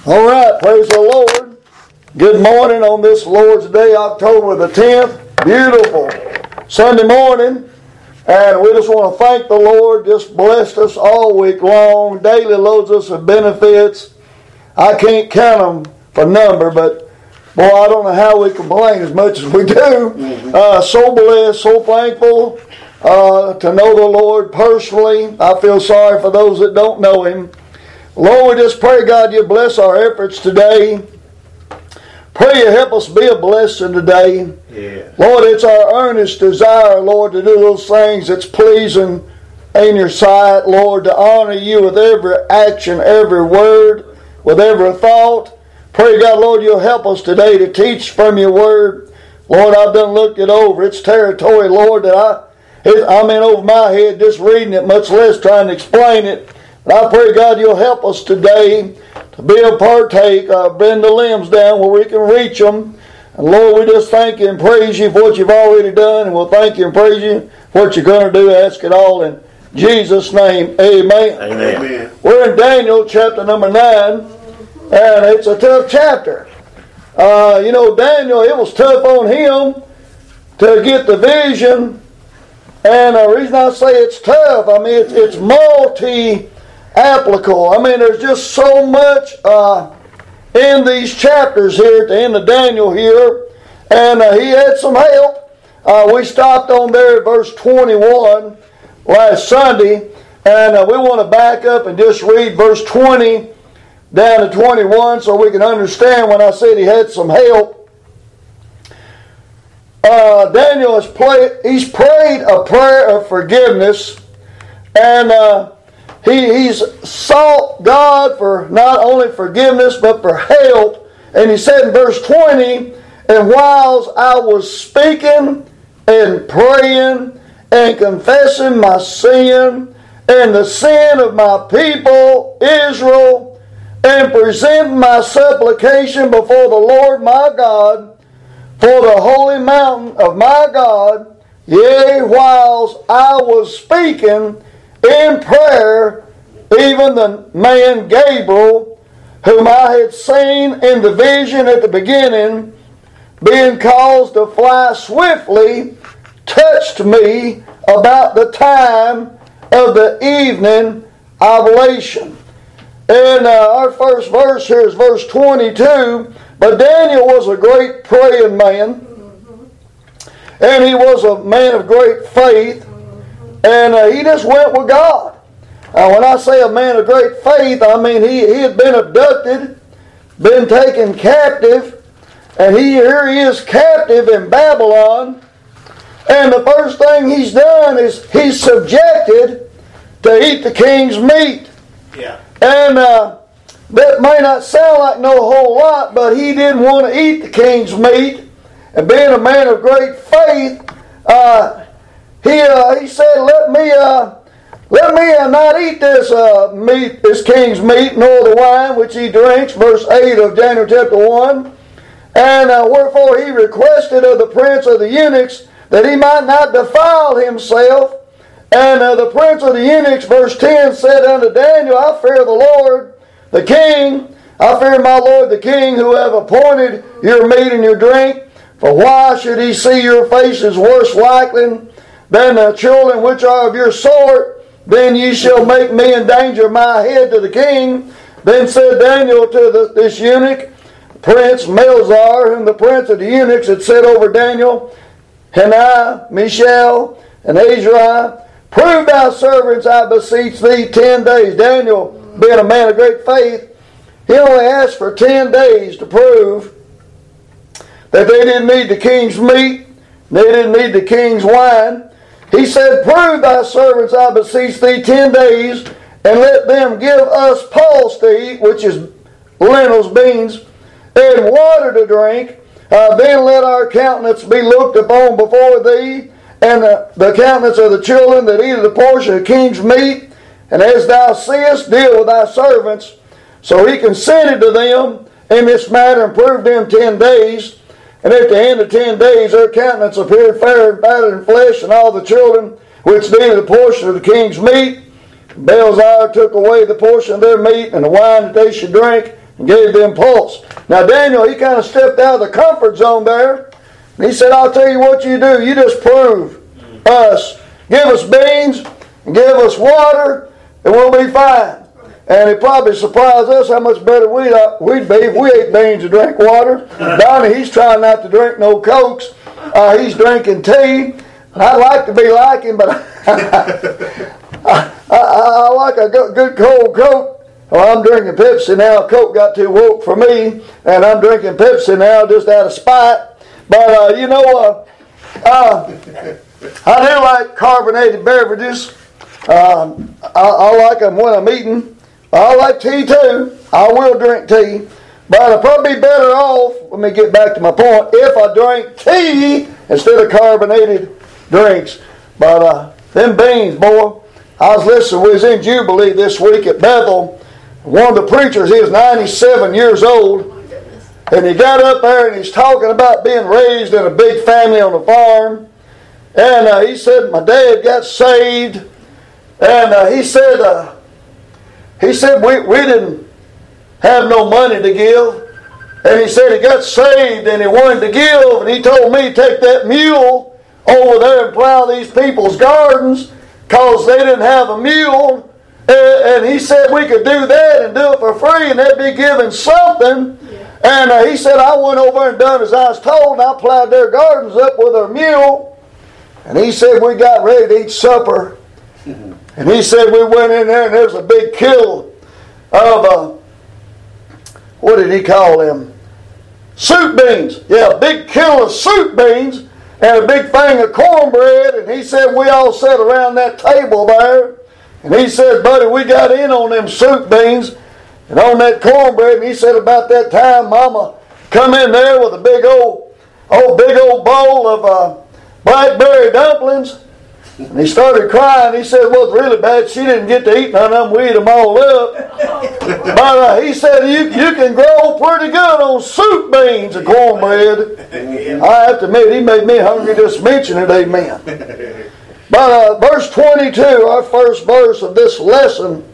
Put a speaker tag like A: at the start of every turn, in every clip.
A: All right, praise the Lord. Good morning on this Lord's Day, October the 10th. Beautiful Sunday morning. And we just want to thank the Lord. Just blessed us all week long. Daily loads us of benefits. I can't count them for number, but boy, I don't know how we complain as much as we do. So blessed, so thankful to know the Lord personally. I feel sorry for those that don't know Him. Lord, we just pray, God, you bless our efforts today. Pray you help us be a blessing today.
B: Yeah.
A: Lord, it's our earnest desire, Lord, to do those things that's pleasing in your sight, Lord, to honor you with every action, every word, with every thought. Pray, God, Lord, you'll help us today to teach from your word. Lord, I've done looked it over. It's territory, Lord, that I'm in over my head just reading it, much less trying to explain it. And I pray, God, you'll help us today to be a partake, bend the limbs down where we can reach them. And Lord, we just thank you and praise you for what you've already done, and we'll thank you and praise you for what you're going to do. Ask it all in Jesus' name. Amen.
B: Amen.
A: We're in Daniel chapter number 9, and it's a tough chapter. Daniel, it was tough on him to get the vision. And the reason I say it's tough, I mean, it's multi-applicable. I mean, there's just so much in these chapters here at the end of Daniel here. And he had some help. We stopped on there at verse 21 last Sunday. And we want to back up and just read verse 20 down to 21 so we can understand when I said he had some help. Daniel he's prayed a prayer of forgiveness, and he's sought God for not only forgiveness but for help. And he said in verse 20, "And whiles I was speaking and praying and confessing my sin and the sin of my people Israel, and presenting my supplication before the Lord my God, for the holy mountain of my God, yea, whiles I was speaking in prayer, even the man Gabriel, whom I had seen in the vision at the beginning, being caused to fly swiftly, touched me about the time of the evening oblation." And our first verse here is verse 22. "But Daniel was a great praying man, and he was a man of great faith, and he just went with God." When I say a man of great faith, I mean he had been abducted, been taken captive, and here he is captive in Babylon. And the first thing he's done is he's subjected to eat the king's meat.
B: Yeah.
A: And that may not sound like no whole lot, but he didn't want to eat the king's meat. And being a man of great faith, he said, "Let me not eat this meat, this king's meat, nor the wine which he drinks." Verse 8 of Daniel chapter 1. "And wherefore he requested of the prince of the eunuchs that he might not defile himself. And the prince of the eunuchs," verse 10, "said unto Daniel, I fear the Lord, the king. I fear my Lord the king, who have appointed your meat and your drink. For why should he see your faces worse likely than the children which are of your sort? Then ye shall make me endanger my head to the king." Then said Daniel to this eunuch, Prince Melzar, whom the prince of the eunuchs had set over Daniel, "Hananiah, Mishael, and Azariah, prove thy servants, I beseech thee, 10 days. Daniel, being a man of great faith, he only asked for 10 days to prove that they didn't need the king's meat, they didn't need the king's wine. He said, "Prove thy servants, I beseech thee, 10 days, and let them give us pulse to eat," which is lentils, beans, "and water to drink. Then let our countenance be looked upon before thee, and the countenance of the children that eat of the portion of the king's meat. And as thou seest, deal with thy servants." So he consented to them in this matter and proved them 10 days. And at the end of 10 days, their countenance appeared fair and fatted in flesh, and all the children which did the portion of the king's meat. Belshazzar took away the portion of their meat and the wine that they should drink, and gave them pulse. Now Daniel, he kind of stepped out of the comfort zone there. And he said, I'll tell you what you do. You just prove us. Give us beans and give us water and we'll be fine. And it probably surprised us how much better we'd be if we ate beans and drank water. Donnie, he's trying not to drink no Cokes. He's drinking tea. And I'd like to be like him, but I like a good cold Coke. Well, I'm drinking Pepsi now. Coke got too woke for me. And I'm drinking Pepsi now just out of spite. But, I do like carbonated beverages. I like them when I'm eating. I like tea too. I will drink tea. But I'd probably be better off, let me get back to my point, if I drank tea instead of carbonated drinks. But them beans, boy, I was listening, we was in Jubilee this week at Bethel. One of the preachers, he was 97 years old. And he got up there and he's talking about being raised in a big family on a farm. And he said, my dad got saved. And he said we didn't have no money to give. And he said he got saved and he wanted to give. And he told me, take that mule over there and plow these people's gardens because they didn't have a mule. And he said we could do that and do it for free and they'd be giving something. Yeah. And he said I went over and done as I was told and I plowed their gardens up with a mule. And he said we got ready to eat supper. And he said we went in there and there was a big kill of, what did he call them? Soup beans. Yeah, a big kill of soup beans and a big thing of cornbread. And he said we all sat around that table there. And he said, buddy, we got in on them soup beans and on that cornbread. And he said about that time, Mama come in there with a big old bowl of blackberry dumplings. And he started crying. He said, well, it's really bad. She didn't get to eat none of them. We ate them all up. But he said, you can grow pretty good on soup beans and cornbread. I have to admit, he made me hungry just mentioning it. Amen. But verse 22, our first verse of this lesson,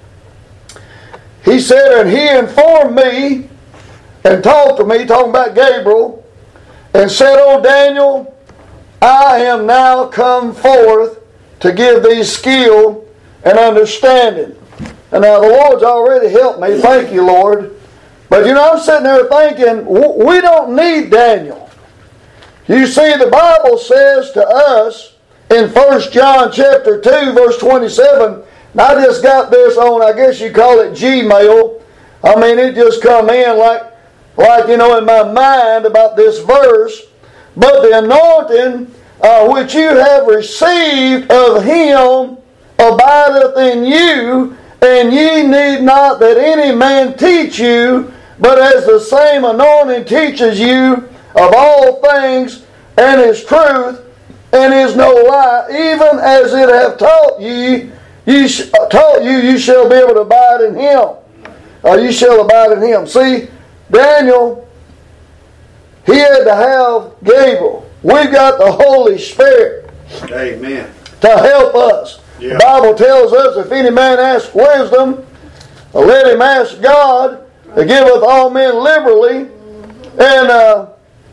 A: he said, and he informed me and talked to me, talking about Gabriel, and said, O Daniel, I am now come forth to give thee skill and understanding. And now the Lord's already helped me. Thank you, Lord. But I'm sitting there thinking, we don't need Daniel. You see, the Bible says to us in 1 John chapter 2, verse 27, and I just got this on, I guess you call it Gmail. I mean, it just come in like in my mind about this verse. But the anointing which you have received of him abideth in you, and ye need not that any man teach you, but as the same anointing teaches you of all things, and is truth, and is no lie, even as it hath taught you, you shall be able to abide in him. You shall abide in him. See, Daniel, he had to have Gabriel. We got the Holy Spirit.
B: Amen.
A: To help us.
B: Yeah.
A: The Bible tells us, if any man ask wisdom, let him ask God, that giveth all men liberally. And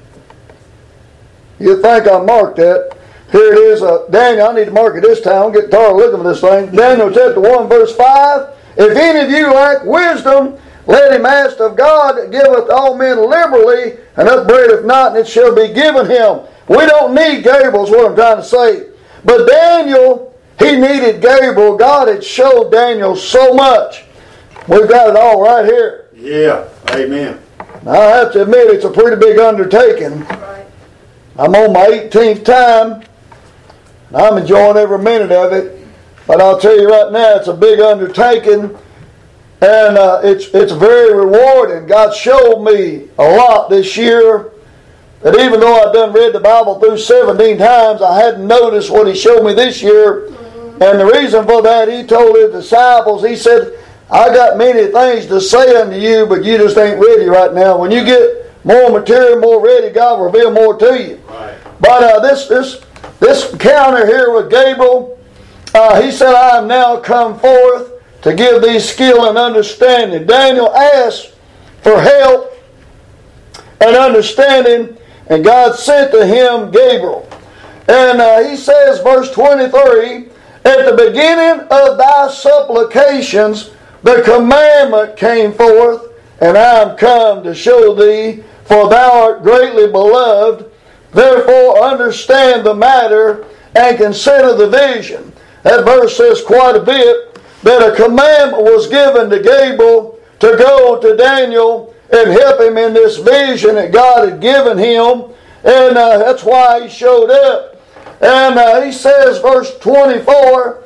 A: you think I marked that. Here it is. Daniel, I need to mark it this time. I'll get tired of looking at this thing. Daniel chapter 1, verse 5. If any of you lack wisdom, let him ask of God that giveth all men liberally, and upbraideth not, and it shall be given him. We don't need Gabriel, is what I'm trying to say. But Daniel, he needed Gabriel. God had showed Daniel so much. We've got it all right here.
B: Yeah, amen.
A: Now, I have to admit, it's a pretty big undertaking.
C: Right.
A: I'm on my 18th time, and I'm enjoying every minute of it. But I'll tell you right now, it's a big undertaking. And it's very rewarding. God showed me a lot this year that even though I've done read the Bible through 17 times, I hadn't noticed what He showed me this year. And the reason for that, He told His disciples, He said, I got many things to say unto you, but you just ain't ready right now. When you get more material, more ready, God will reveal more to you.
B: Right.
A: But this encounter here with Gabriel, he said, I am now come forth to give thee skill and understanding. Daniel asked for help and understanding, and God sent to him Gabriel. And he says, verse 23, at the beginning of thy supplications, the commandment came forth, and I am come to show thee, for thou art greatly beloved. Therefore understand the matter and consider the vision. That verse says quite a bit, that a commandment was given to Gabriel to go to Daniel and help him in this vision that God had given him. And that's why he showed up. And he says, verse 24,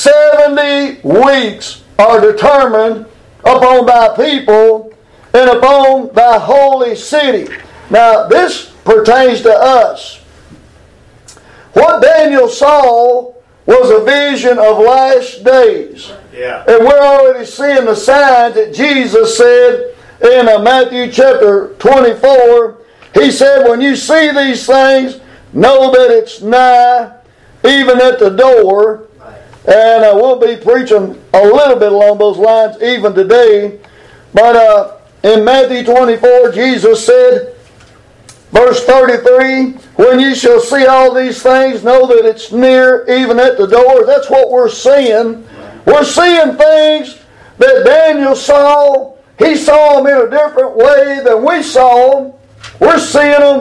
A: 70 weeks are determined upon thy people and upon thy holy city. Now, this pertains to us. What Daniel saw was a vision of last days.
B: Yeah.
A: And we're already seeing the signs that Jesus said in Matthew chapter 24. He said, when you see these things, know that it's nigh, even at the door. And we'll be preaching a little bit along those lines even today. But in Matthew 24, Jesus said, verse 33, when you shall see all these things, know that it's near, even at the door. That's what we're seeing. We're seeing things that Daniel saw. He saw them in a different way than we saw them. We're seeing them,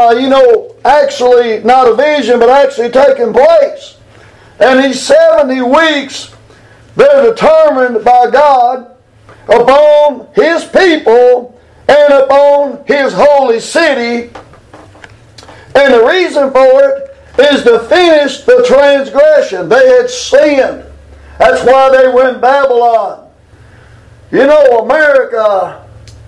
A: actually not a vision, but actually taking place. And these 70 weeks, they're determined by God upon His people and upon His holy city. And the reason for it is to finish the transgression. They had sinned. That's why they were in Babylon. You know, America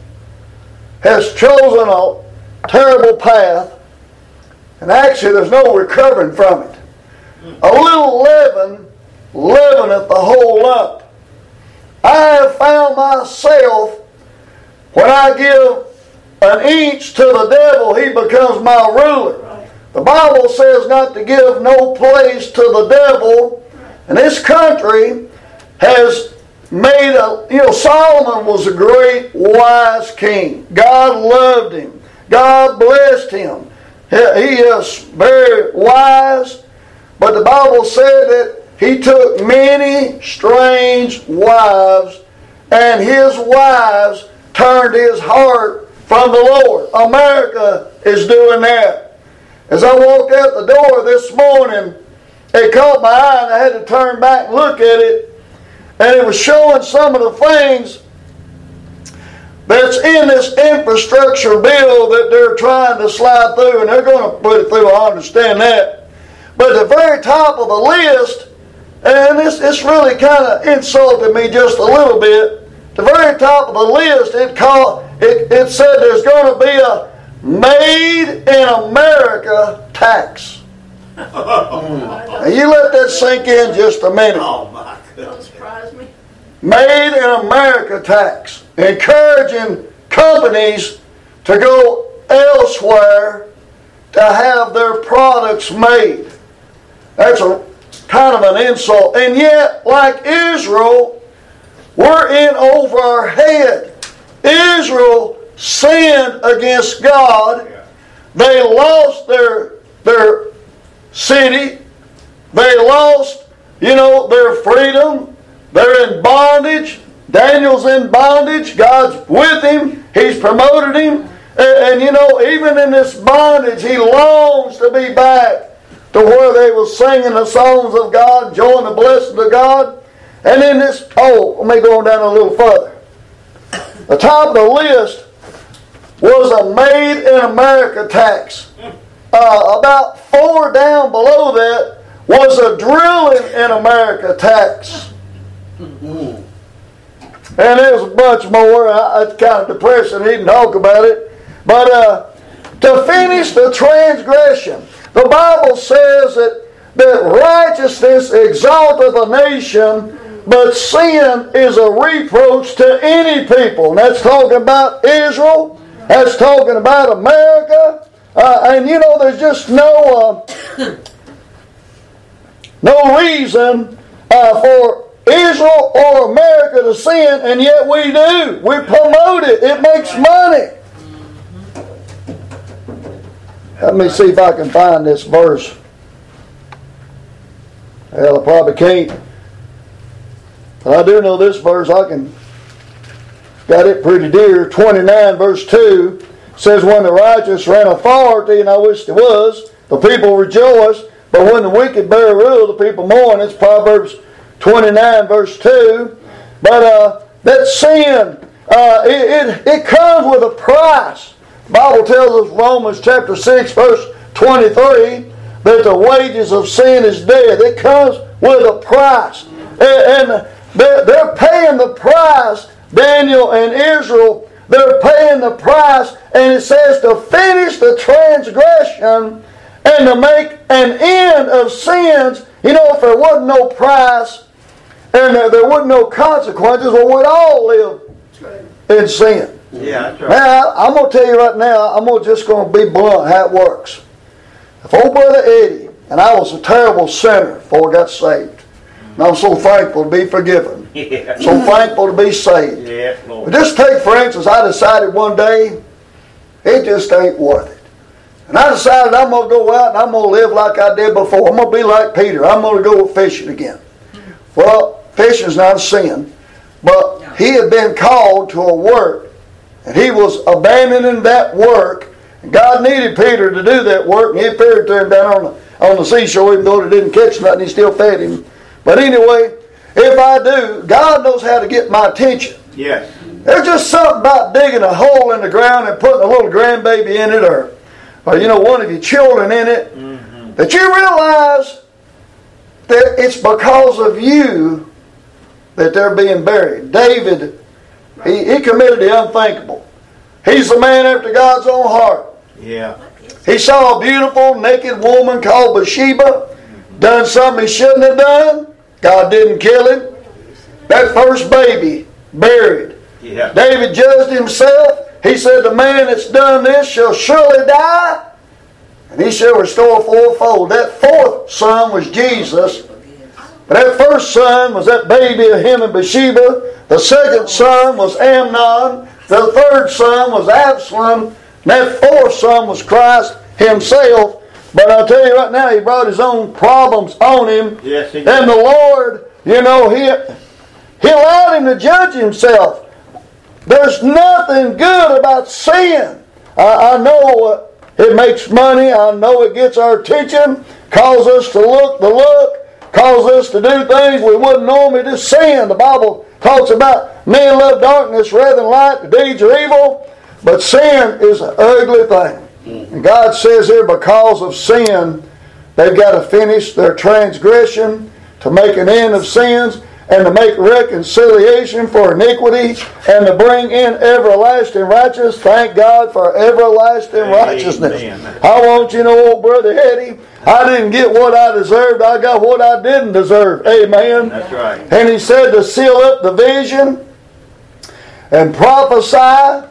A: has chosen a terrible path, and actually there's no recovering from it. A little leaven leaveneth the whole lump. I have found myself, when I give an inch to the devil, he becomes my ruler. The Bible says not to give no place to the devil. And this country has made Solomon was a great, wise king. God loved him. God blessed him. He is very wise. But the Bible said that he took many strange wives, and his wives turned his heart from the Lord. America is doing that. As I walked out the door this morning, it caught my eye and I had to turn back and look at it. And it was showing some of the things that's in this infrastructure bill that they're trying to slide through. And they're going to put it through, I understand that. But at the very top of the list, and this really kind of insulted me just a little bit. The very top of the list, it said there's going to be a Made in America tax. Now you let that sink in just a minute.
B: Oh my goodness.
C: Don't surprise me.
A: Made in America tax. Encouraging companies to go elsewhere to have their products made. That's a kind of an insult. And yet, like Israel, we're in over our head. Israel sinned against God. They lost their city. They lost, their freedom. They're in bondage. Daniel's in bondage. God's with him. He's promoted him. And even in this bondage, he longs to be back to where they were singing the songs of God, enjoying the blessings of God. And in this, let me go down a little further. The top of the list was a Made in America tax. About 4 down below that was a Drilling in America tax. And there's a bunch more. It's kind of depressing to even talk about it. But to finish the transgression, the Bible says that righteousness exalteth a nation, but sin is a reproach to any people. And that's talking about Israel. That's talking about America. And there's just no reason for Israel or America to sin, and yet we do. We promote it. It makes money. Let me see if I can find this verse. Well, I probably can't. But I do know this verse. I can got it pretty dear. 29 verse 2 says, when the righteous ran authority, and I wish there was, the people rejoice. But when the wicked bear rule, the people mourn. It's Proverbs 29 verse 2. But that sin, it comes with a price. The Bible tells us, Romans chapter 6 verse 23, that the wages of sin is death. It comes with a price. And they're paying the price, Daniel and Israel, they're paying the price, and it says to finish the transgression and to make an end of sins. You know, if there wasn't no price and there wasn't no consequences, well, we'd all live in sin.
B: Yeah, that's right.
A: Now, I'm going to tell you right now, I'm just going to be blunt how it works. If old Brother Eddie, and I was a terrible sinner before I got saved, and I'm so thankful to be forgiven, so thankful to be saved.
B: Yeah, Lord.
A: But just take, for instance, I decided one day, it just ain't worth it. And I decided I'm going to go out and I'm going to live like I did before. I'm going to be like Peter. I'm going to go fishing again. Well, fishing's not a sin, but he had been called to a work, and he was abandoning that work. And God needed Peter to do that work, and he appeared to him down on the seashore, even though he didn't catch nothing, he still fed him. But anyway, if I do, God knows how to get my attention.
B: Yes.
A: There's just something about digging a hole in the ground and putting a little grandbaby in it, or one of your children in it, that you realize that it's because of you that they're being buried. David, he committed the unthinkable. He's the man after God's own heart.
B: Yeah.
A: He saw a beautiful naked woman called Bathsheba, done something he shouldn't have done. God didn't kill him. That first baby, buried.
B: Yeah.
A: David judged himself. He said, the man that's done this shall surely die, and he shall restore fourfold. That fourth son was Jesus. But that first son was that baby of him and Bathsheba. The second son was Amnon. The third son was Absalom. And that fourth son was Christ himself. But I'll tell you right now, he brought his own problems on him.
B: Yes, he did.
A: And the Lord, he allowed him to judge himself. There's nothing good about sin. I know it makes money. I know it gets our attention, causes us to look the look, causes us to do things we wouldn't normally do. Sin, the Bible talks about men love darkness rather than light. The deeds are evil. But sin is an ugly thing. And God says here, because of sin, they've got to finish their transgression, to make an end of sins, and to make reconciliation for iniquity, and to bring in everlasting righteousness. Thank God for everlasting righteousness. I want you to know, old Brother Eddie, I didn't get what I deserved. I got what I didn't deserve. Amen.
B: That's right.
A: And he said to seal up the vision and prophecy,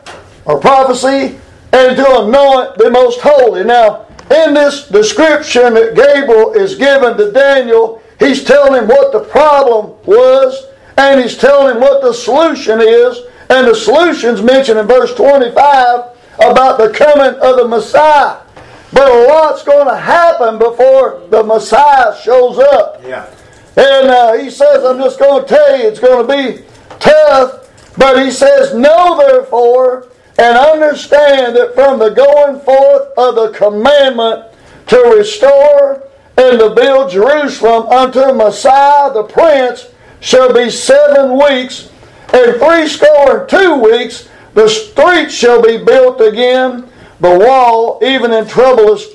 A: and to anoint the most holy. Now, in this description that Gabriel is given to Daniel, he's telling him what the problem was, and he's telling him what the solution is. And the solution's mentioned in verse 25 about the coming of the Messiah. But a lot's going to happen before the Messiah shows up.
B: Yeah.
A: And he says, I'm just going to tell you, it's going to be tough. But he says, know therefore, and understand that from the going forth of the commandment to restore and to build Jerusalem unto Messiah the Prince shall be 7 weeks, and 62 weeks the street shall be built again, the wall, even in troublous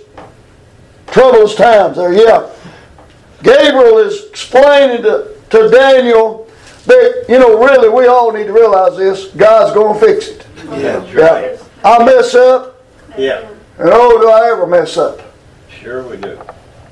A: times. There, yeah. Gabriel is explaining to Daniel that, really we all need to realize this. God's going to fix it.
B: Yeah, that's right.
A: Yeah. I mess up.
B: Yeah.
A: And oh, do I ever mess up.
B: Sure we do.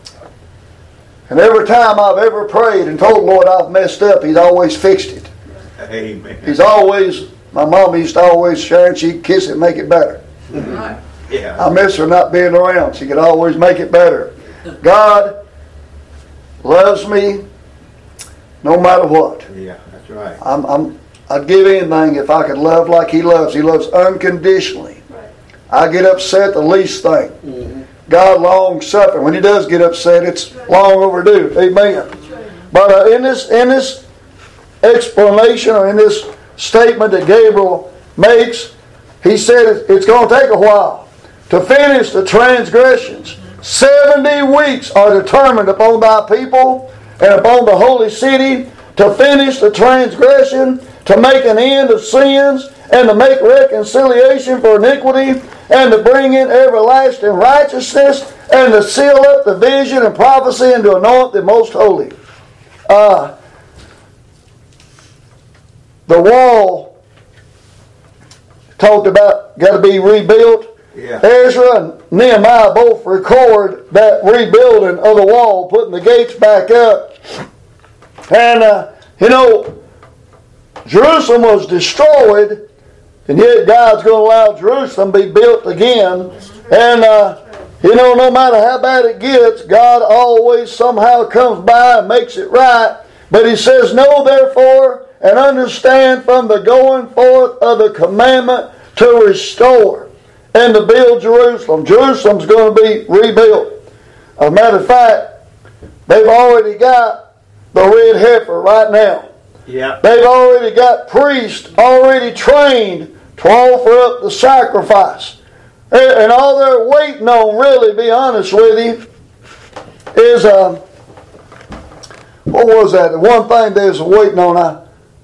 A: And every time I've ever prayed and told the Lord I've messed up, He's always fixed it.
B: Amen.
A: He's always, my mom used to always share and she'd kiss it and make it better.
B: Right. Yeah.
A: I miss her not being around. She could always make it better. God loves me. no matter what.
B: Yeah, that's right.
A: I'd give anything if I could love like He loves. He loves unconditionally. I get upset the least thing.
C: Mm-hmm.
A: God long suffering. When He does get upset, it's long overdue. Amen. But in this explanation, or in this statement that Gabriel makes, he said it's going to take a while to finish the transgressions. 70 weeks are determined upon thy people and upon the holy city to finish the transgression, to make an end of sins, and to make reconciliation for iniquity, and to bring in everlasting righteousness, and to seal up the vision and prophecy, and to anoint the most holy. The wall talked about got to be rebuilt.
B: Yeah.
A: Ezra and Nehemiah both record that rebuilding of the wall, putting the gates back up. And, Jerusalem was destroyed, and yet God's going to allow Jerusalem to be built again. And, no matter how bad it gets, God always somehow comes by and makes it right. But He says, know therefore and understand from the going forth of the commandment to restore and to build Jerusalem. Jerusalem's going to be rebuilt. As a matter of fact, they've already got the red heifer right now.
B: Yeah.
A: They've already got priests already trained to offer up the sacrifice. And all they're waiting on, really, be honest with you, is, what was that? The one thing they was waiting on,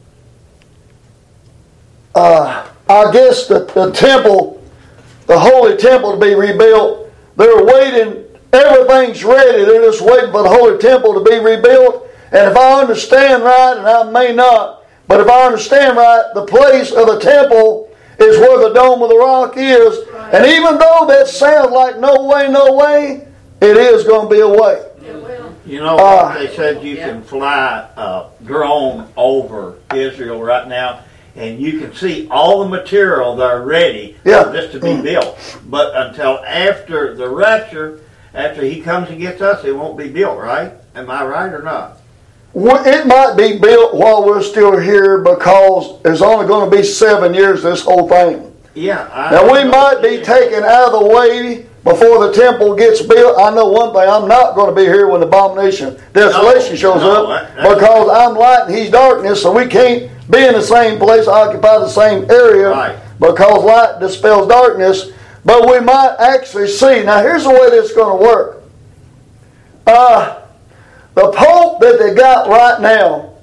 A: I guess the temple, the holy temple to be rebuilt. They're waiting, everything's ready. They're just waiting for the holy temple to be rebuilt. And if I understand right, and I may not, but if I understand right, the place of the temple is where the Dome of the Rock is. And even though that sounds like no way, it is going to be a way.
B: You know what they said, you can fly a drone over Israel right now, and you can see all the material that are ready for this to be built. But until after the rapture, after He comes and gets us, it won't be built, right? Am I right or not?
A: Well, it might be built while we're still here, because there's only going to be 7 years this whole thing.
B: Yeah.
A: Now we might be taken out of the way before the temple gets built. I know one thing, I'm not going to be here when the abomination desolation shows up, because I'm light and He's darkness, so we can't be in the same place, occupy the same area, because light dispels darkness. But we might actually see. Now here's the way this is going to work. The Pope that they got right now,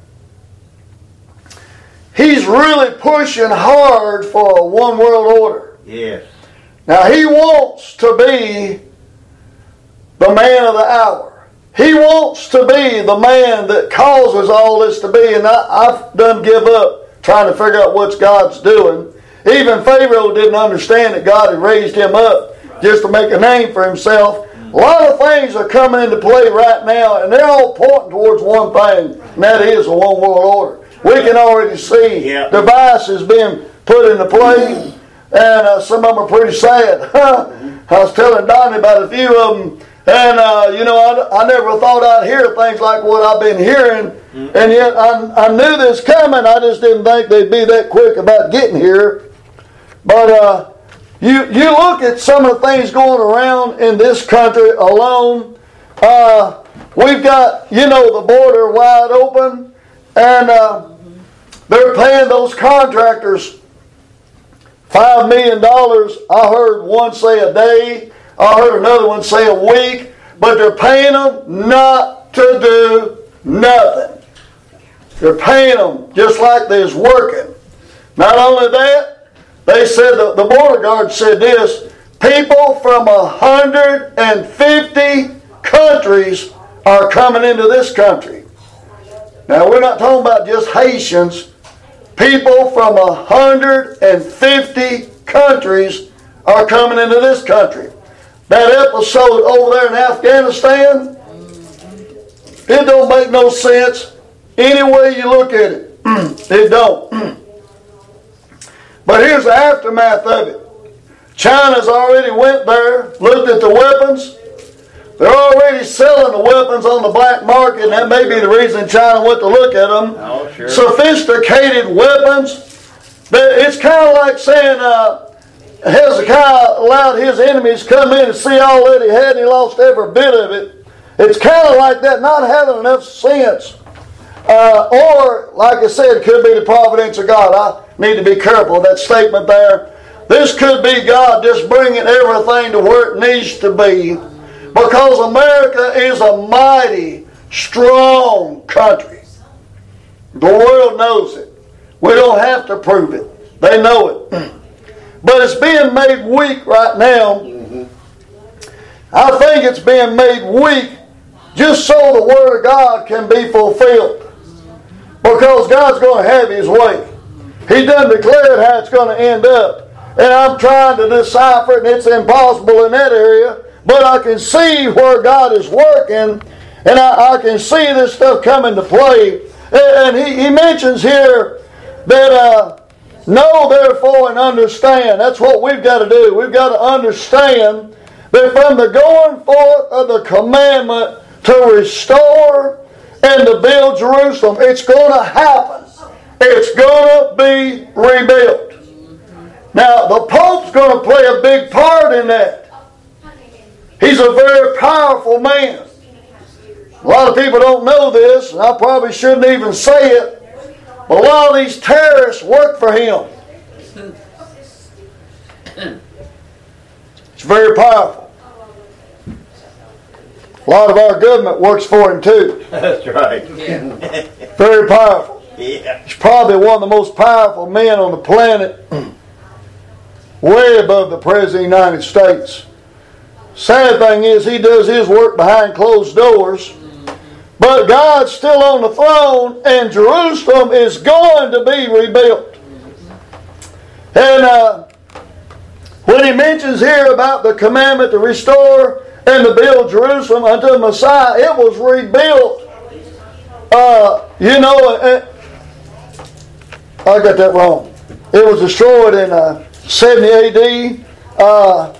A: he's really pushing hard for a one world order.
B: Yes.
A: Now he wants to be the man of the hour. He wants to be the man that causes all this to be. And I've done give up trying to figure out what God's doing. Even Pharaoh didn't understand that God had raised him up just to make a name for himself. A lot of things are coming into play right now, and they're all pointing towards one thing, and that is a one world order. We can already see devices being put into play, and some of them are pretty sad. I was telling Donnie about a few of them, and I never thought I'd hear things like what I've been hearing, and yet I knew this coming. I just didn't think they'd be that quick about getting here. But you look at some of the things going around in this country alone. We've got, the border wide open, and they're paying those contractors $5 million. I heard one say a day. I heard another one say a week. But they're paying them not to do nothing. They're paying them just like they're working. Not only that, they said, the border guard said this, people from 150 countries are coming into this country. Now, we're not talking about just Haitians. People from 150 countries are coming into this country. That episode over there in Afghanistan, it don't make no sense any way you look at it. It don't. But here's the aftermath of it. China's already went there, looked at the weapons. They're already selling the weapons on the black market, and that may be the reason China went to look at them.
B: Oh, sure.
A: Sophisticated weapons. It's kind of like saying Hezekiah allowed his enemies to come in and see all that he had, and he lost every bit of it. It's kind of like that, not having enough sense. Or, like I said, it could be the providence of God. I need to be careful of that statement there. This could be God just bringing everything to where it needs to be, because America is a mighty, strong country. The world knows it. We don't have to prove it. They know it. But it's being made weak right now. I think it's being made weak just so the Word of God can be fulfilled. Because God's going to have His way. He done declared how it's going to end up. And I'm trying to decipher it, and it's impossible in that area. But I can see where God is working, and I can see this stuff coming to play. And he mentions here that know therefore and understand. That's what we've got to do. We've got to understand that from the going forth of the commandment to restore and to build Jerusalem, it's going to happen. It's going to be rebuilt. Now, the Pope's going to play a big part in that. He's a very powerful man. A lot of people don't know this, and I probably shouldn't even say it, but a lot of these terrorists work for him. It's very powerful. A lot of our government works for him too.
B: That's right.
A: Very powerful.
B: Yeah.
A: He's probably one of the most powerful men on the planet, way above the President of the United States. Sad thing is, he does his work behind closed doors, but God's still on the throne, and Jerusalem is going to be rebuilt. And when he mentions here about the commandment to restore and to build Jerusalem unto the Messiah, it was rebuilt. I got that wrong. It was destroyed in 70 AD.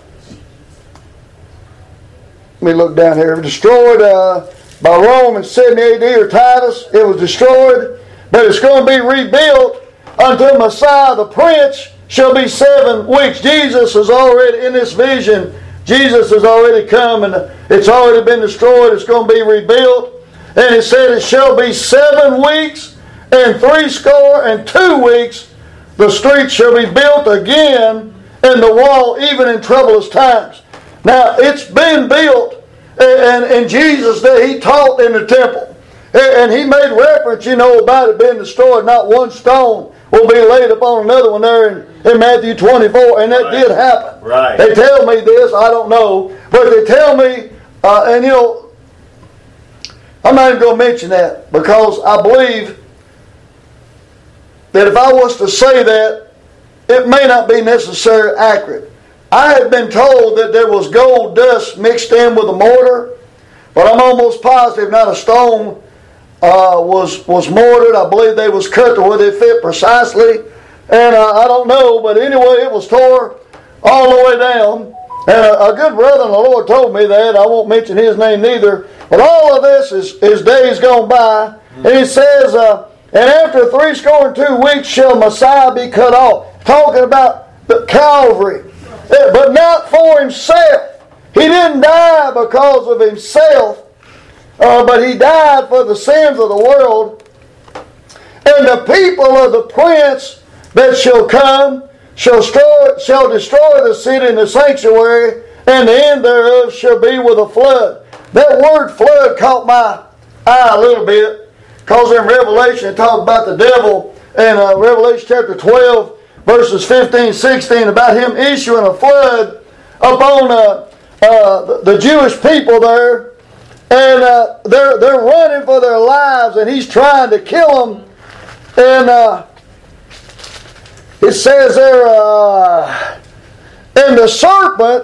A: Let me look down here. It was destroyed by Rome in 70 AD or Titus. It was destroyed, but it's going to be rebuilt until Messiah the Prince shall be 7 weeks. Jesus is already in this vision. Jesus has already come, and it's already been destroyed. It's going to be rebuilt. And it said it shall be 7 weeks and 62 weeks. The street shall be built again, and the wall even in troublous times. Now, it's been built, and in Jesus' day, He taught in the temple. And He made reference, about it being destroyed. Not one stone will be laid upon another one there in Matthew 24, and that did happen.
B: Right.
A: They tell me this, I don't know, but they tell me, I'm not even going to mention that, because I believe that if I was to say that, it may not be necessarily accurate. I had been told that there was gold dust mixed in with the mortar, but I'm almost positive not a stone was mortared. I believe they was cut to where they fit precisely, and I don't know, but anyway, it was tore all the way down. And a good brother in the Lord told me that. I won't mention his name neither. But all of this is days gone by, and he says, and after 62 weeks shall Messiah be cut off. Talking about the Calvary. But not for Himself. He didn't die because of Himself, but He died for the sins of the world. And the people of the Prince that shall come shall destroy the city and the sanctuary, and the end thereof shall be with a flood. That word flood caught my eye a little bit, because in Revelation it talks about the devil in Revelation chapter 12, verses 15, 16, about him issuing a flood upon the Jewish people there. And they're running for their lives, and he's trying to kill them. And it says there, and the serpent,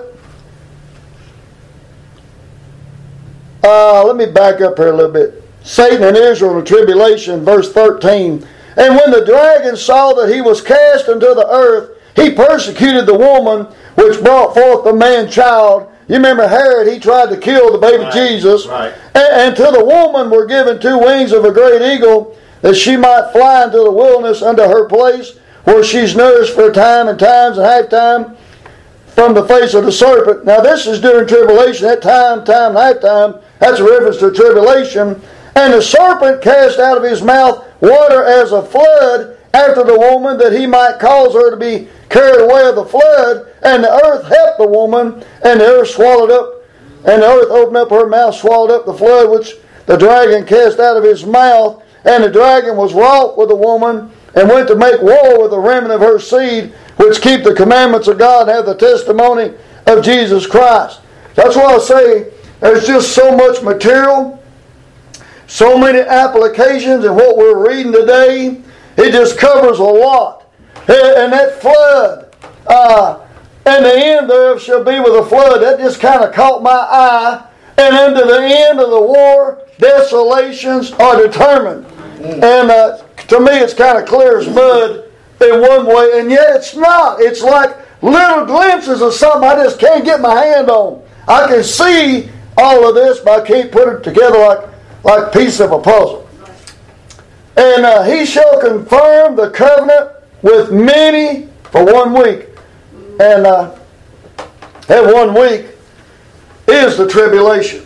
A: let me back up here a little bit. Satan and Israel in the tribulation, verse 13. And when the dragon saw that he was cast into the earth, he persecuted the woman which brought forth the man-child, You remember Herod, he tried to kill the baby Jesus.
B: Right.
A: And to the woman were given 2 wings of a great eagle, that she might fly into the wilderness unto her place, where she's nourished for a time and times and half time from the face of the serpent. Now this is during tribulation. That time, and half time, that's a reference to tribulation. And the serpent cast out of his mouth water as a flood after the woman, that he might cause her to be carried away of the flood. And the earth helped the woman, and the earth swallowed up, and the earth opened up her mouth, swallowed up the flood which the dragon cast out of his mouth. And the dragon was wroth with the woman, and went to make war with the remnant of her seed, which keep the commandments of God and have the testimony of Jesus Christ. That's why I say there's just so much material, so many applications in what we're reading today. It just covers a lot. And that flood, and the end thereof shall be with a flood. That just kind of caught my eye. And unto the end of the war, desolations are determined. And to me, it's kind of clear as mud in one way, and yet it's not. It's like little glimpses of something I just can't get my hand on. I can see all of this, but I can't put it together like a piece of a puzzle. And he shall confirm the covenant with many for 1 week. And that 1 week is the tribulation.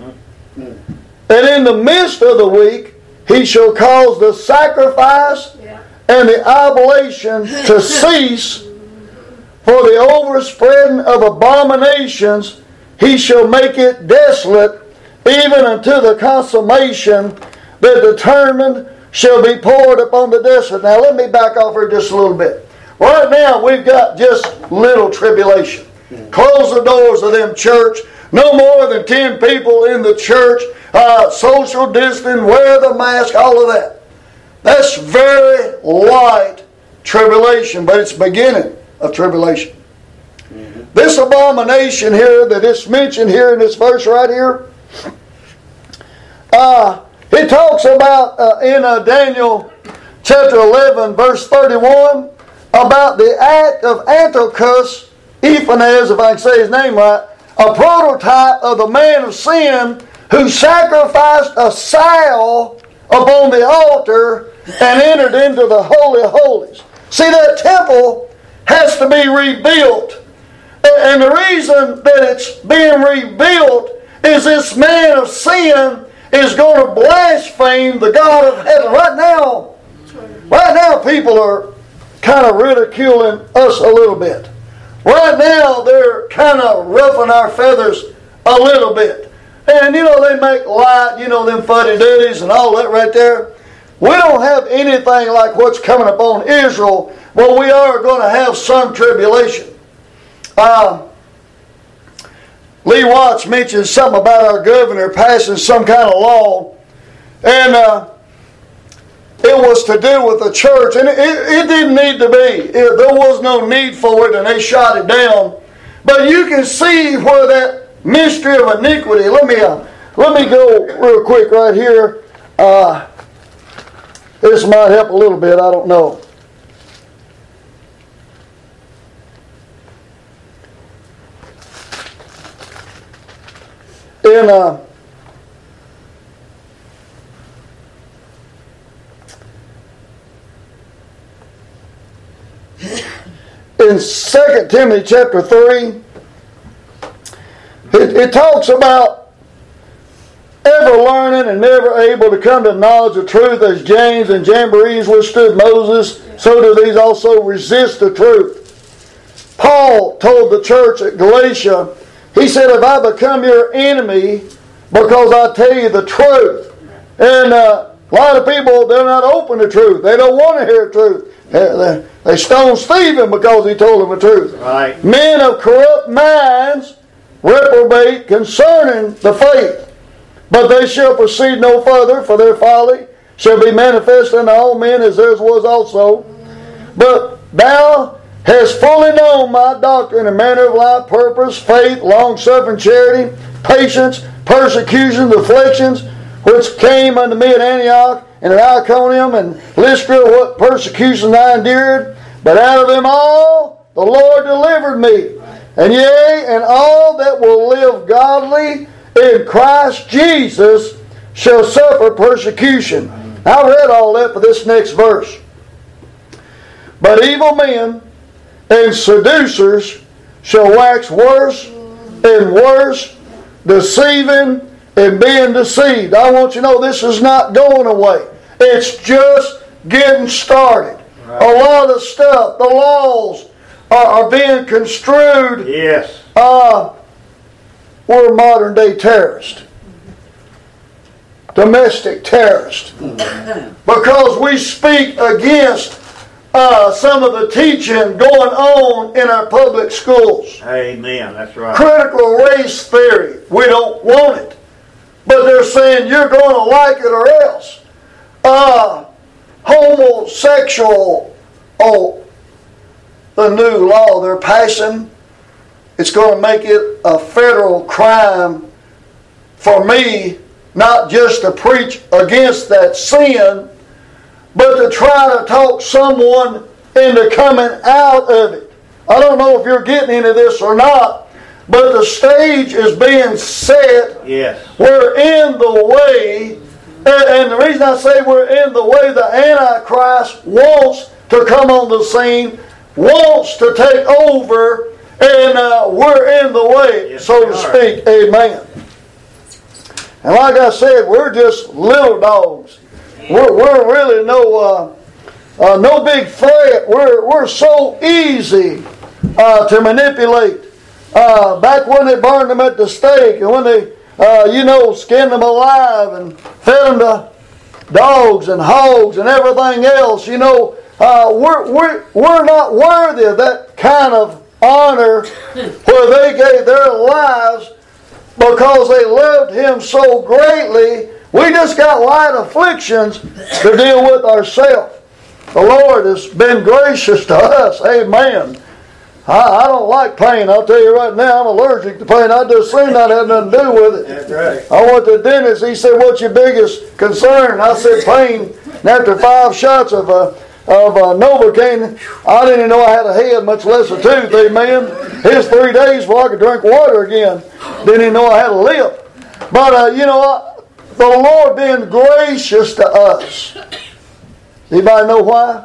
A: And in the midst of the week, he shall cause the sacrifice and the oblation to cease, for the overspreading of abominations he shall make it desolate, even unto the consummation that determined shall be poured upon the desolate. Now let me back off here just a little bit. Right now we've got just little tribulation. Close the doors of them church. No more than 10 people in the church. Social distancing, wear the mask, all of that. That's very light tribulation, but it's beginning of tribulation. This abomination here that is mentioned here in this verse right here, it talks about in Daniel chapter 11 verse 31 about the act of Antiochus Ephanes, if I can say his name right, a prototype of the man of sin who sacrificed a sow upon the altar and entered into the Holy of Holies. See, that temple has to be rebuilt. And the reason that it's being rebuilt is this man of sin is going to blaspheme the God of heaven. Right now people are kind of ridiculing us a little bit. Right now they're kind of ruffling our feathers a little bit. And they make light, them fuddy-duddies and all that right there. We don't have anything like what's coming upon Israel, but we are going to have some tribulation. Lee Watts mentioned something about our governor passing some kind of law, and it was to do with the church, and it didn't need to be. There was no need for it, and they shot it down. But you can see where that mystery of iniquity. Let me go real quick right here. This might help a little bit. I don't know. In 2 Timothy chapter 3, it talks about ever learning and never able to come to knowledge of truth, as James and Jambres withstood Moses, so do these also resist the truth. Paul told the church at Galatia, he said, if I become your enemy because I tell you the truth. And a lot of people, they're not open to truth. They don't want to hear truth. They stoned Stephen because he told them the truth.
B: Right.
A: Men of corrupt minds reprobate concerning the faith. But they shall proceed no further, for their folly shall be manifest unto all men, as theirs was also. But thou hast fully known my doctrine and manner of life, purpose, faith, long-suffering, charity, patience, persecutions, afflictions, which came unto me at Antioch and at Iconium and Lystra, what persecutions I endured. But out of them all the Lord delivered me. And yea, and all that will live godly in Christ Jesus shall suffer persecution. I read all that for this next verse. But evil men and seducers shall wax worse and worse, deceiving and being deceived. I want you to know this is not going away. It's just getting started. Right. A lot of stuff, the laws are being construed.
B: Yes.
A: We're modern day terrorists. Domestic terrorists. Because we speak against some of the teaching going on in our public schools.
B: Amen. That's right.
A: Critical race theory. We don't want it. But they're saying you're going to like it or else. Homosexual, the new law they're passing, it's going to make it a federal crime for me not just to preach against that sin, but to try to talk someone into coming out of it. I don't know if you're getting into this or not, but the stage is being set.
B: Yes.
A: We're in the way, and the reason I say we're in the way, the Antichrist wants to come on the scene, wants to take over, and we're in the way, yes, so to speak. Amen. And like I said, we're just little dogs. We're really no big threat. We're so easy to manipulate. Back when they burned them at the stake, and when they skinned them alive and fed them to dogs and hogs and everything else, we're not worthy of that kind of honor where they gave their lives because they loved Him so greatly. We just got light afflictions to deal with ourselves. The Lord has been gracious to us. Amen. I don't like pain. I'll tell you right now, I'm allergic to pain. I just seen that had nothing to do with it.
B: That's right.
A: I went to the dentist. He said, "What's your biggest concern?" I said, "Pain." And after 5 shots of Novocaine, I didn't even know I had a head, much less a tooth. Amen. It was 3 days before I could drink water again. Didn't even know I had a lip. But the Lord being gracious to us. Anybody know why?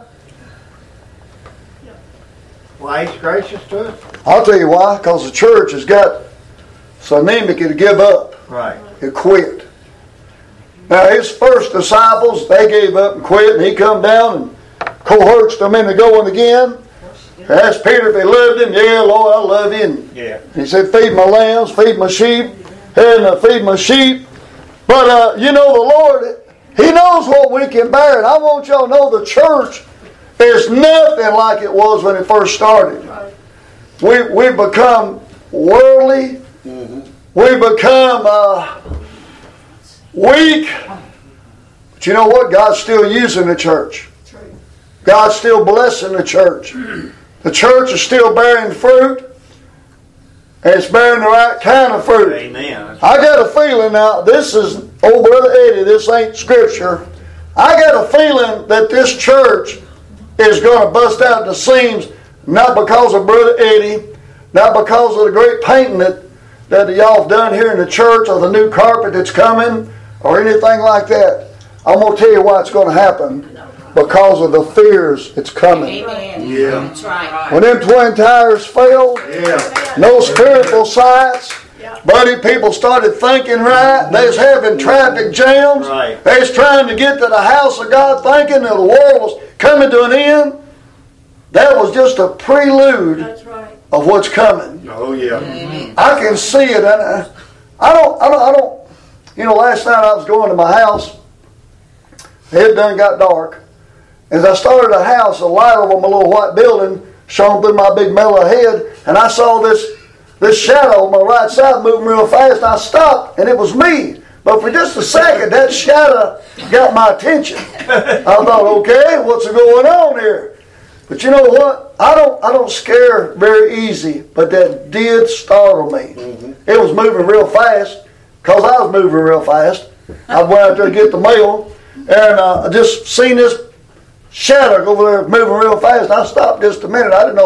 B: Why He's gracious to us?
A: I'll tell you why. Because the church has got so anemic to give up.
B: Right.
A: It quit. Now His first disciples, they gave up and quit, and He come down and coerced them into going again. Asked Peter if he loved Him. "Yeah, Lord, I love You." And He said, "Feed my lambs, feed my sheep, and feed my sheep." But the Lord, He knows what we can bear. And I want y'all to know the church is nothing like it was when it first started. We've become worldly. Mm-hmm. We become weak. But you know what? God's still using the church. God's still blessing the church. The church is still bearing fruit. And it's bearing the right kind of fruit.
B: Amen.
A: I got a feeling now, this is, Brother Eddie, this ain't scripture. I got a feeling that this church is going to bust out the seams, not because of Brother Eddie, not because of the great painting that y'all have done here in the church, or the new carpet that's coming, or anything like that. I'm going to tell you why it's going to happen. Because of the fears it's coming.
C: Amen.
B: Yeah.
C: That's right.
A: When them twin tires failed, no spiritual sights, buddy, people started thinking right. They was having traffic jams.
B: Right.
A: They was trying to get to the house of God thinking that the world was coming to an end. That was just a prelude of what's coming.
B: Oh, yeah.
C: Amen.
A: I can see it. And I don't. Last night I was going to my house. It done got dark. As I started the house, a light over my little white building shone through my big mellow head, and I saw this shadow on my right side moving real fast, and I stopped, and it was me. But for just a second, that shadow got my attention. I thought, okay, what's going on here? But you know what? I don't scare very easy, but that did startle me. Mm-hmm. It was moving real fast, because I was moving real fast. I went out there to get the mail, and I just seen this shadow over there moving real fast. I stopped just a minute. I didn't know if I was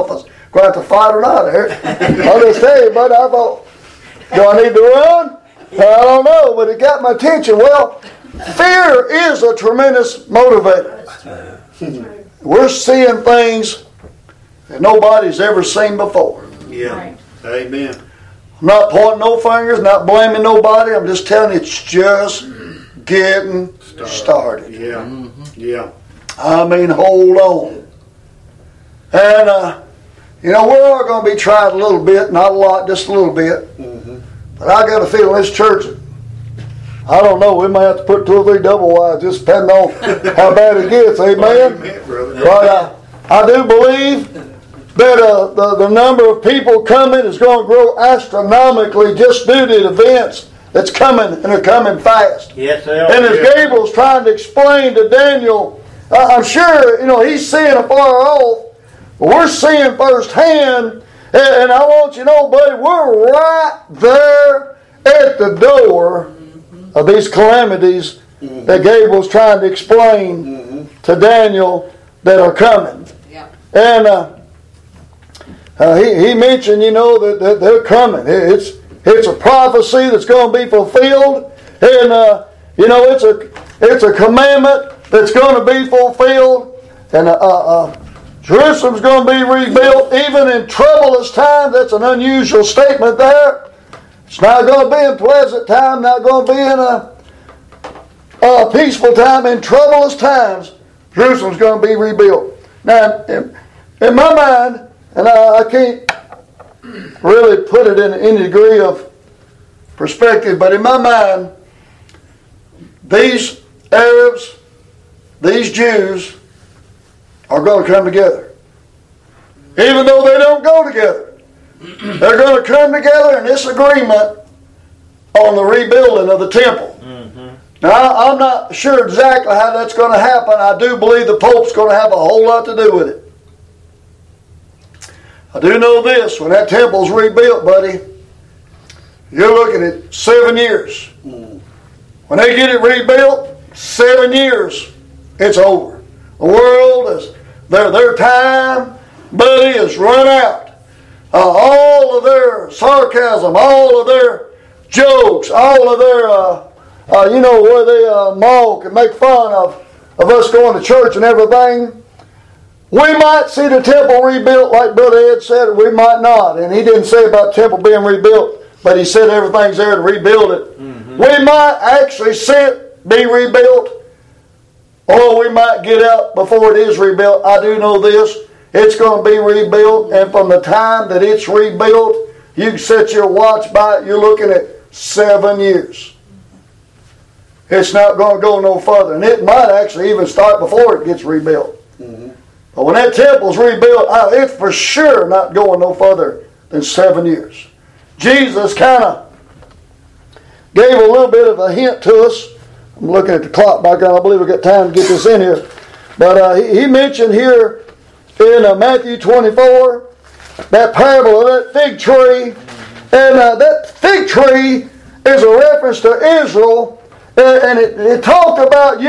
A: going to have to fight or not, Eric. I'll just tell you, but I thought, do I need to run? I don't know, but it got my attention. Well, fear is a tremendous motivator. We're seeing things that nobody's ever seen before.
C: Yeah. Right. Amen.
A: I'm not pointing no fingers, not blaming nobody. I'm just telling you, it's just getting started.
C: Yeah. Mm-hmm. Yeah.
A: I mean, hold on. And, we're all going to be tried a little bit, not a lot, just a little bit. Mm-hmm. But I got a feeling this church, I don't know, we might have to put 2 or 3 double wides, just depending on how bad it gets. Amen? But I do believe that the number of people coming is going to grow astronomically just due to the events that's coming, and are coming fast.
B: Yes, they are.
A: And as Gabriel's trying to explain to Daniel, I'm sure, he's seeing afar off, but we're seeing firsthand, and I want you to know, buddy, we're right there at the door of these calamities that Gabriel's trying to explain to Daniel that are coming. Yeah. And he mentioned, that they're coming. It's a prophecy that's going to be fulfilled, and it's a commandment that's going to be fulfilled, and Jerusalem's going to be rebuilt even in troublous times. That's an unusual statement there. It's not going to be in pleasant time, not going to be in a peaceful time. In troublous times, Jerusalem's going to be rebuilt. Now, in my mind, and I can't really put it in any degree of perspective, but in my mind, these Arabs, these Jews, are going to come together. Even though they don't go together. They're going to come together in this agreement on the rebuilding of the temple. Mm-hmm. Now, I'm not sure exactly how that's going to happen. I do believe the Pope's going to have a whole lot to do with it. I do know this, when that temple's rebuilt, buddy, you're looking at 7 years. When they get it rebuilt, 7 years, it's over. The world is, their time, buddy, is run out. All of their sarcasm, all of their jokes, all of their, where they mock and make fun of us going to church and everything. We might see the temple rebuilt like Brother Ed said, or we might not. And he didn't say about the temple being rebuilt, but he said everything's there to rebuild it. Mm-hmm. We might actually see it be rebuilt, or we might get out before it is rebuilt. I do know this. It's going to be rebuilt, and from the time that it's rebuilt, you can set your watch by it. You're looking at 7 years. It's not going to go no further. And it might actually even start before it gets rebuilt. Mm-hmm. But when that temple's rebuilt, it's for sure not going no further than 7 years. Jesus kind of gave a little bit of a hint to us. I'm looking at the clock back there. I believe we've got time to get this in here. But he mentioned here in Matthew 24 that parable of that fig tree. And that fig tree is a reference to Israel. And it talked about,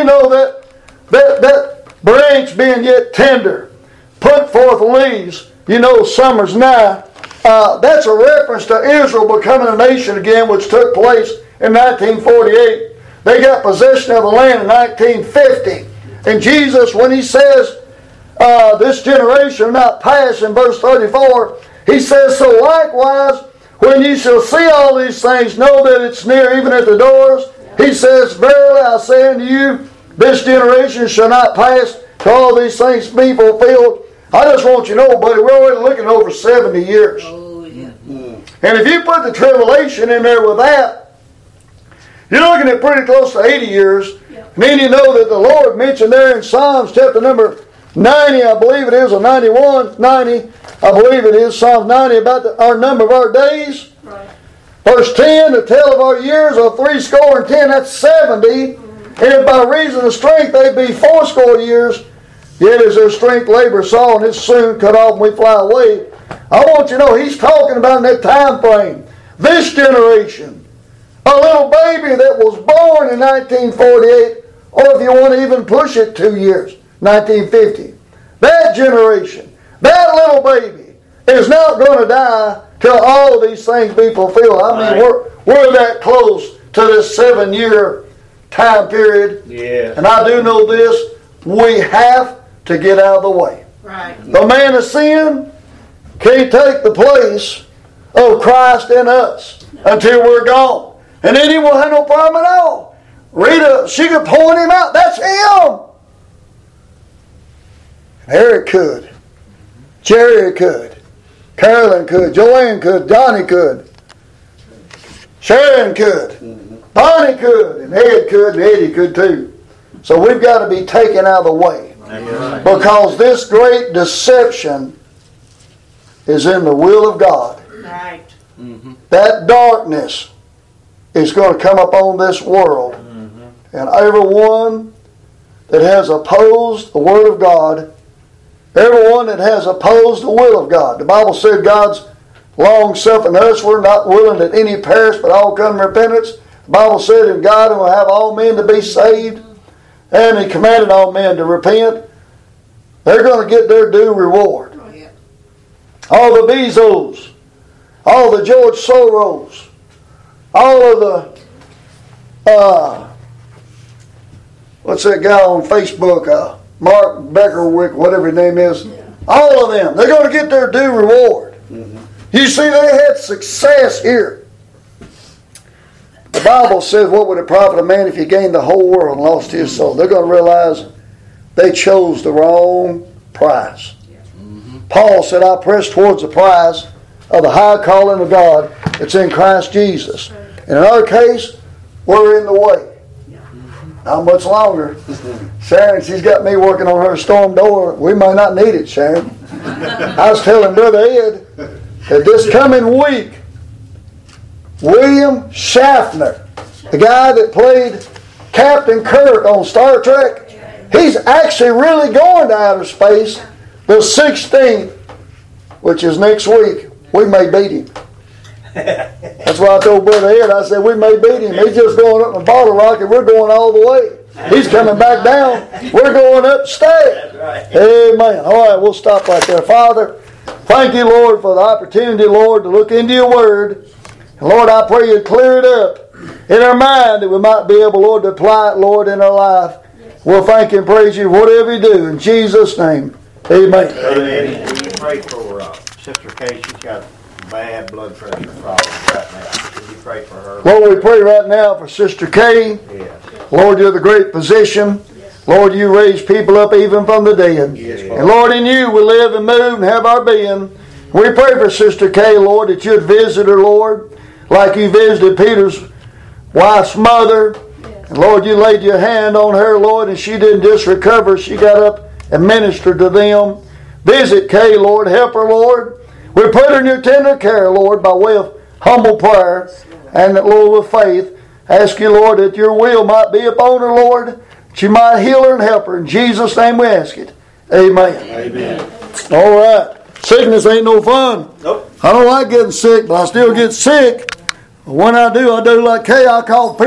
A: that branch being yet tender, put forth leaves, summer's nigh. That's a reference to Israel becoming a nation again, which took place in 1948. They got possession of the land in 1950. And Jesus, when he says, this generation not pass, in verse 34, he says, so likewise, when ye shall see all these things, know that it's near, even at the doors. He says, verily I say unto you, this generation shall not pass till all these things be fulfilled. I just want you to know, buddy, we're already looking at over 70 years. Oh, yeah. And if you put the tribulation in there with that, you're looking at pretty close to 80 years. Yeah. And then you know that the Lord mentioned there in Psalms chapter number 90, I believe it is, or 91, 90, I believe it is, Psalms 90, about our number of our days. Right. Verse 10, the tale of our years are 70, that's 70. And if by reason of strength they be 80 years, yet is their strength labor saw, and it's soon cut off and we fly away. I want you to know, he's talking about in that time frame. This generation, a little baby that was born in 1948, or if you want to even push it 2 years, 1950. That generation, that little baby is not going to die till all these things be fulfilled. I mean, we're that close to this 7-year time period.
B: Yeah.
A: And I do know this, we have to get out of the way.
D: Right.
A: The man of sin can't take the place of Christ in us until we're gone. And then he won't have no problem at all. Rita, she could point him out. That's him. Eric could. Jerry could. Carolyn could. Joanne could. Johnny could. Sharon could. Bonnie could. And Ed could. And Eddie could too. So we've got to be taken out of the way. Because this great deception is in the will of God.
D: Right.
A: That darkness is going to come upon this world. And everyone that has opposed the Word of God, everyone that has opposed the will of God. The Bible said God's long-suffering us. We're not willing that any perish, but all come to repentance. The Bible said in God will have all men to be saved. And He commanded all men to repent. They're going to get their due reward.
D: Oh, yeah.
A: All the Bezos, all the George Soros, all of the what's that guy on Facebook? Mark Beckerwick, whatever his name is. Yeah. All of them. They're going to get their due reward. You see, they had success here. The Bible says, what would it profit a man if he gained the whole world and lost his soul? They're going to realize they chose the wrong prize. Paul said, I press towards the prize of the high calling of God that's in Christ Jesus. And in our case, we're in the way. Not much longer. Sharon, she's got me working on her storm door. We might not need it, Sharon. I was telling Brother Ed that this coming week, William Shatner, the guy that played Captain Kirk on Star Trek, he's actually really going to outer space the 16th, which is next week. We may beat him. That's why I told Brother Ed, I said, we may beat him. He's just going up in a bottle rocket. We're going all the way. He's coming back down. We're going upstate. Amen. All right, we'll stop right there. Father, thank you, Lord, for the opportunity, Lord, to look into your word. And Lord, I pray you clear it up in our mind that we might be able, Lord, to apply it, Lord, in our life. We'll thank you and praise you whatever you do. In Jesus' name, amen.
B: Amen. Will you pray for Sister Kay? She's got bad blood pressure problems right now. Will you pray for her?
A: Lord, we pray right now for Sister Kay.
B: Yes.
A: Lord, you're the great physician. Lord, you raise people up even from the dead.
B: Yes,
A: and Lord, in you we live and move and have our being. We pray for Sister Kay, Lord, that you'd visit her, Lord, like you visited Peter's wife's mother. And Lord, you laid your hand on her, Lord, and she didn't just recover. She got up and ministered to them. Visit Kay, Lord. Help her, Lord. We put her in your tender care, Lord, by way of humble prayer and, Lord, with faith. Ask you, Lord, that your will might be upon her, Lord. That you might heal her and help her. In Jesus' name we ask it. Amen.
B: Amen.
A: All right. Sickness ain't no fun.
B: Nope.
A: I don't like getting sick, but I still get sick. When I do like Kay, I call people.